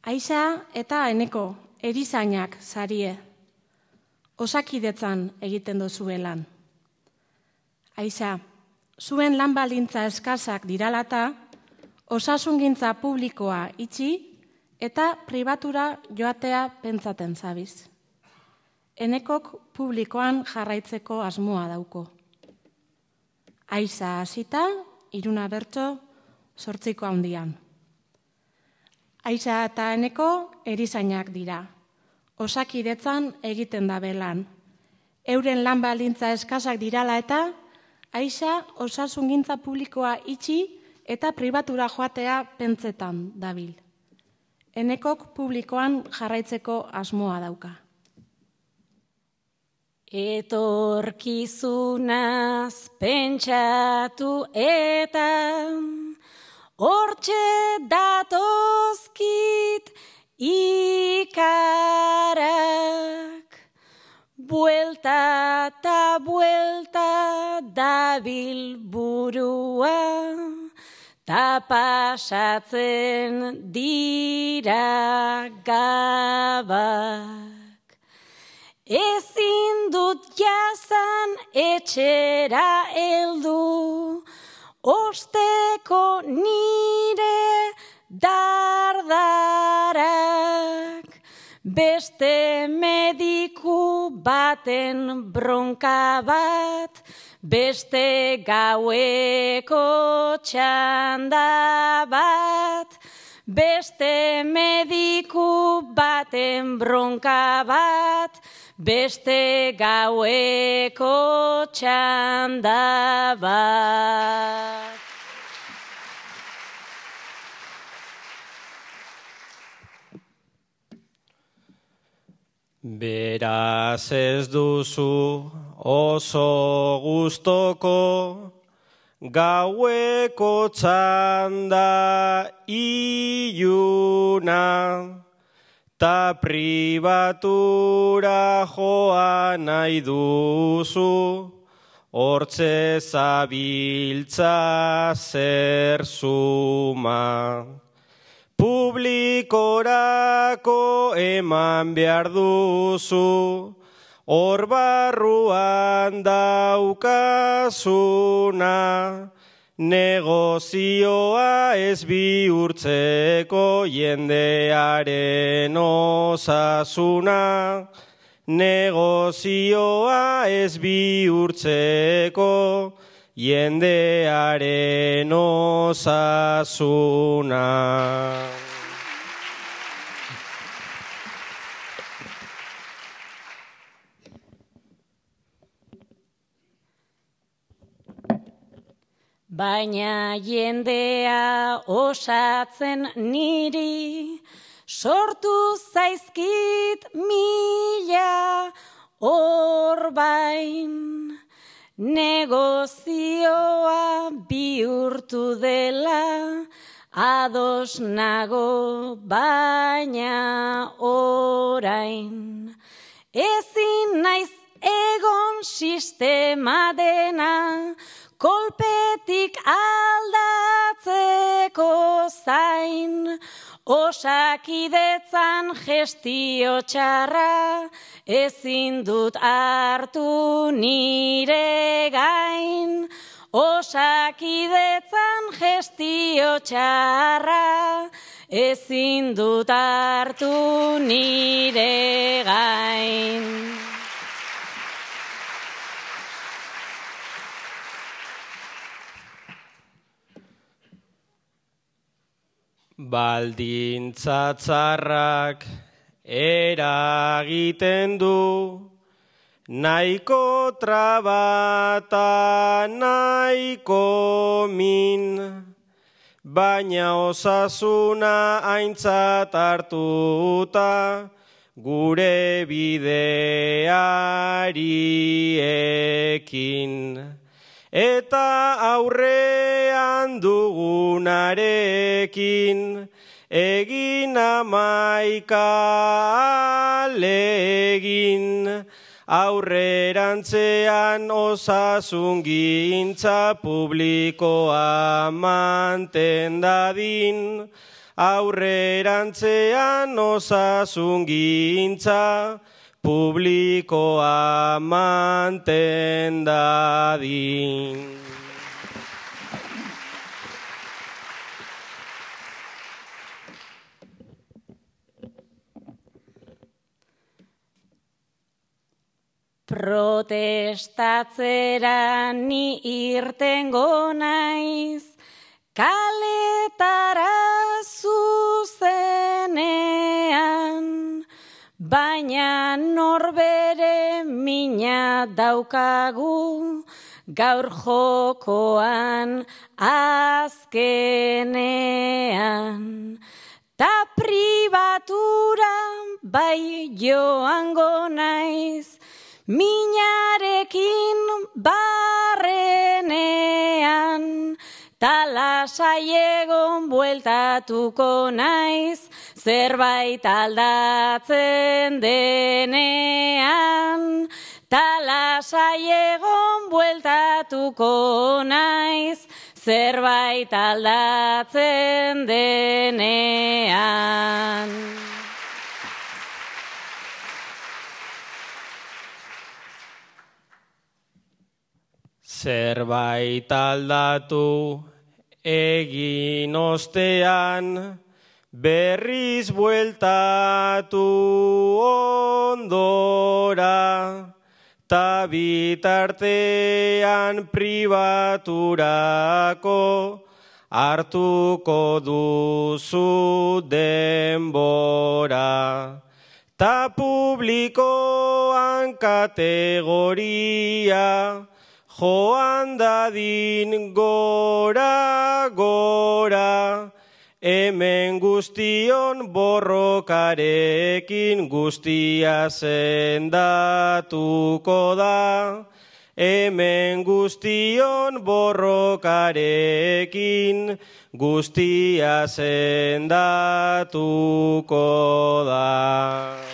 Aixa eta Eneko erizainak sarie, Osakidetzan egiten duzue lan. Aixa, zuen lan baldintza eskasak diralata, osasungintza publikoa itxi eta pribatura joatea pentsaten zabiz. Enekok publikoan jarraitzeko asmoa dauko. Aixa hasita, Iruna bertso, 8 handian. Aixa eta Eneko erizainak dira. Osakidetzan egiten dabe lan. Euren lan baldintza eskasak dirala eta Aixa osasungintza publikoa itxi eta pribatura joatea pentsetan dabil. Enekok publikoan jarraitzeko asmoa dauka. Etorkizunaz pentsatu eta hortxe datozkit ikarak. Buelta eta buelta dabil burua, ta pasatzen dira gabak. Ezin dut jazan etxera heldu, osteko nire dardarak. Beste mediku baten bronka bat, beste gaueko txanda bat, beste mediku baten bronka bat, beste gaueko txanda bat. Beraz ez duzu oso gustoko gaueko txanda iluna, ta pribatura joan nahi duzu, hortze zabiltza zer zuma. Publikorako eman behar duzu, hor barruan daukazuna, negozioa ez bihurtzeko jendearen osasuna, negozioa ez bihurtzeko jendearen osasuna. Baina jendea osatzen niri, sortu zaizkit 1000 orbain. Negozioa bihurtu dela, ados nago baina orain. Ezin naiz egon sistema dena, kolpetik aldatzeko zain. Osakidetzan gestio txarra, ezin dut hartu nire gain. Osakidetzan gestio txarra, ezin dut hartu nire gain. Baldintza txarrak eragiten du, nahiko trabata nahiko min, baina osasuna aintzat hartuta, gure bideari ekin. Eta aurrean dugunarekin, egin 11 ahalegin, aurrerantzean osasungintza publikoa manten dadin, aurrerantzean osasungintza publikoa manten dadin. Protestatzera ni irtengo naiz, kaletara zuzenean, baina norbere mina daukagu, gaur jokoan azkenean. Ta pribatura bai joango naiz, minarekin barrenean, ta lasai egon bueltatuko naiz, zerbait aldatzen denean. Ta lasai egon bueltatuko naiz, zerbait aldatzen denean. Zerbait aldatu egin ostean, berriz bueltatu ondora, ta bitartean pribaturako hartuko duzu denbora. Ta publikoan kategoria, joan dadin gora, gora, hemen guztion borrokarekin guztia sendatuko da. Hemen guztion borrokarekin guztia sendatuko da.